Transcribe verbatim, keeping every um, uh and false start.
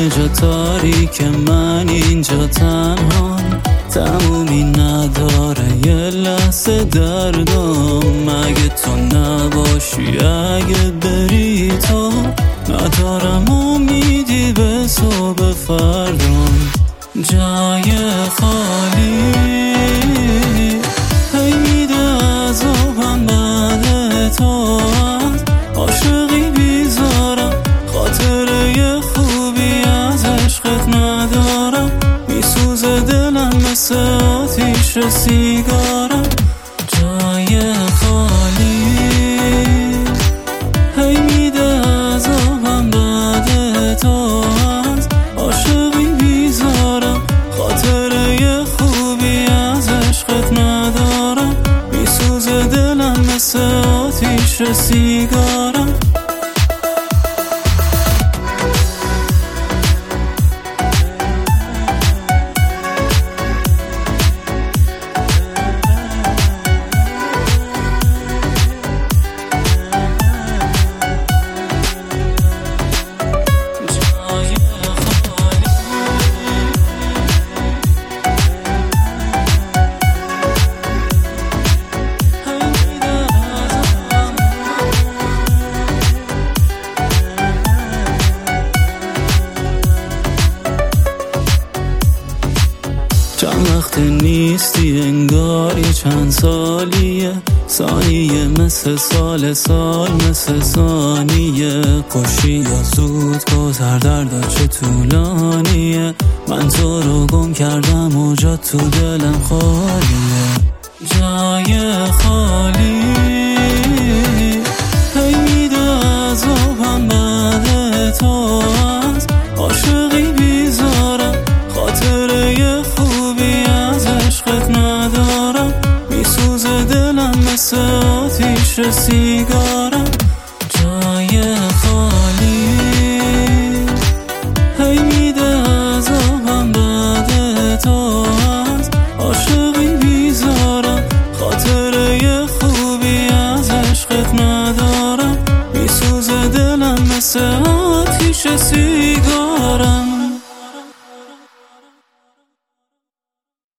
همه جا تاریک، من اینجا تنها، تمومی نداره یه لحظه دردم. مگه تو نباشی، اگه بری تو، ندارم امیدی به صبح فردام. جای خالی هی میده عذابم بعد تو، از عاشقی بیزارم، خاطره خوبی از عشقت ندارم. میسوزه دلم مثل آتیش سیگارم. جای خالی هی میده عذابم بعد تو، از عاشقی بیزارم، خاطره خوبی از عشقت ندارم. میسوزه دلم مثل آتیش سیگارم. چند وقت نیستی، انگار یه چند سالیه، ثانیه مثل سال، سال مثل ثانیه. خوشی یا زود گذر، دردا چه طولانیه. من تو رو گم کردم و جا تو دلم خالیه. جای خالی هی میده عذابم بعد تو، از عاشقی بیزارم، خاطره خوبی از عشقت ندارم. میسوزه دلم مثل آتیش سیگار.